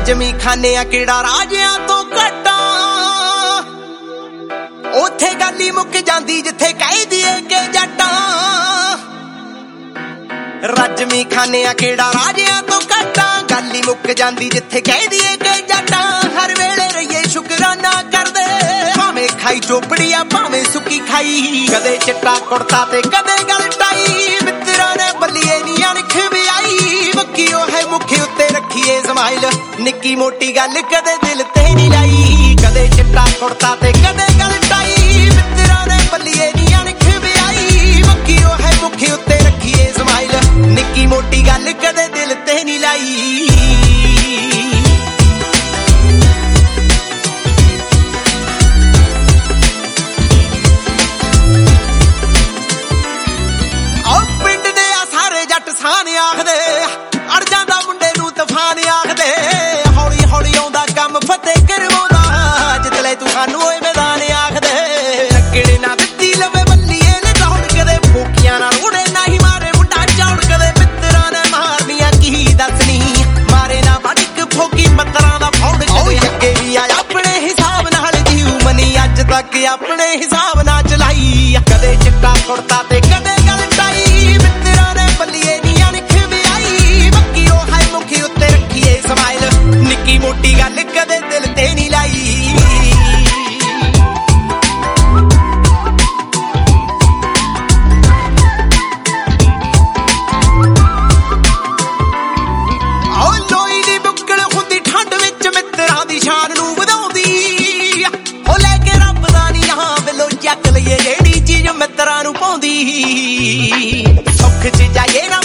ਰੱਜਵੀਂ ਖਾਨੇ ਆ ਕਿਹੜਾ ਰਾਜਿਆਂ ਤੋਂ ਘਟਾ ਉੱਥੇ ਗੱਲ ਹੀ ਮੁੱਕ ਜਾਂਦੀ ਜਿੱਥੇ ਕਹਿ ਦਈਏ ਕਿ ਜੱਟਾਂ ਰੱਜਵੀਂ ਖਾਨੇ ਆ ਕਿਹੜਾ ਰਾਜਿਆਂ ਤੋਂ ਘਟਾ ਗੱਲ ਹੀ ਮੁੱਕ ਜਾਂਦੀ ਜਿੱਥੇ ਕਹਿ ਦਈਏ ਕਿ ਜੱਟਾਂ ਹਰ ਵੇਲੇ ਰਹੀਏ ਸ਼ੁਕਰਾਨਾ ਕਰਦੇ ਭਾਵੇਂ ਖਾਈ ਚੋਪੜੀ ਆ ਭਾਵੇਂ ਸੁੱਕੀ ਖਾਈ ਕਦੇ ਚਿੱਟਾ ਕੁੜਤਾ ਤੇ ਕਦੇ ਗਲ ਟਾਈ ਮਿੱਤਰਾਂ ਨੇ ਬੱਲੀਏ ਨੀ ਅਣਖ ਵਿਆਈ ਬੱਕੀਓ ਹੈ ਮੁੱਖ ਉੱਤੇ ਰੱਖੀਏ ਸਮਾਈਲ ਨਿੱਕੀ ਮੋਟੀ ਗੱਲ ਕਦੇ ਦਿਲ ਤੇ ਨੀ ਲਾਈ ਕਦੇ ਚਿੱਟਾ ਕੁੜਤਾ ਤੇ ਕਦੇ ਗਲ ਟਾਈ ਮਿੱਤਰਾਂ ਨੇ ਬੱਲੀਏ ਨੀ ਅਣਖ ਵਿਆਈ ਬੱਕੀਓ ਹੈ ਮੁੱਖ ਉੱਤੇ ਰੱਖੀਏ ਸਮਾਈਲ ਨਿੱਕੀ ਮੋਟੀ ਗੱਲ ਕਦੇ ਦਿਲ ਤੇ ਨੀ ਲਾਈ ਸਾਨੇ ਆਖਦੇ ਅੜ ਜਾਂਦਾ ਮੁੰਡੇ ਨੂੰ ਤੂਫਾਨ ਆਖਦੇ ਹੌਲੀ ਹੌਲੀ ਆਉਂਦਾ ਕੰਮ ਫਤਿਹ ਕਰਵਾਉਂਦਾ ਜਿੱਤਲੇ ਤੂੰ ਸਾਨੂੰ ਓਏ ਮੈਦਾਨ ਆਖਦੇ ਲੱਕੜੇ ਨਾ ਦਿੱਤੀ ਲਵੇ ਬੱਲੀਏ ਨੇ ਦੌੜ ਕਦੇ ਫੋਕੀਆਂ ਨਾਲ ਉੜੇ ਨਹੀਂ ਮਾਰੇ ਮੁੰਡਾ ਚੌੜ ਕਦੇ ਮਿੱਤਰਾਂ ਨੇ ਮਾਰਨੀਆਂ ਕੀ ਦੱਸਣੀ ਮਾਰੇ ਨਾ ਵੜਕ ਫੋਕੀ ਮੱਤਰਾਂ ਦਾ ਫੌੜ ਕਦੇ ਅੱਗੇ ਵੀ ਆਇਆ ਆਪਣੇ ਹਿਸਾਬ ਨਾਲ ਜੀਉ ਮਨੀ ਅੱਜ ਤੱਕ ਆਪਣੇ ਹਿਸਾਬ ਨਾਲ ਚਲਾਈ ਕਦੇ ਚਿੱਟਾ ਕੁੜਤਾ ਤੇ ਕਦੇ ਗਲ ਟਾਈ ਮਿੱਤਰਾਂ ਨੇ ਬੱਲੀਏ ਨਿੱਕੀ ਮੋਟੀ ਗੱਲ ਕਦੇ ਦਿਲ ਤੇ ਨੀ ਲਾਈ ਆਹ ਲੋਈ ਦੀ ਬੁੱਕਲ ਹੁੰਦੀ ਠੰਡ ਵਿੱਚ ਮਿੱਤਰਾਂ ਦੀ ਸ਼ਾਨ ਨੂੰ ਵਧਾਉਂਦੀ ਉਹ ਲੈ ਕੇ ਰੱਬ ਦਾ ਨੀ ਹਾਂ ਬਿੱਲੋ ਚੱਕ ਲਈਏ ਜਿਹੜੀ ਚੀਜ਼ ਮਿੱਤਰਾਂ ਨੂੰ ਪਾਉਂਦੀ ਸੁੱਖ ਚ ਜਾਈਏ ਨਾ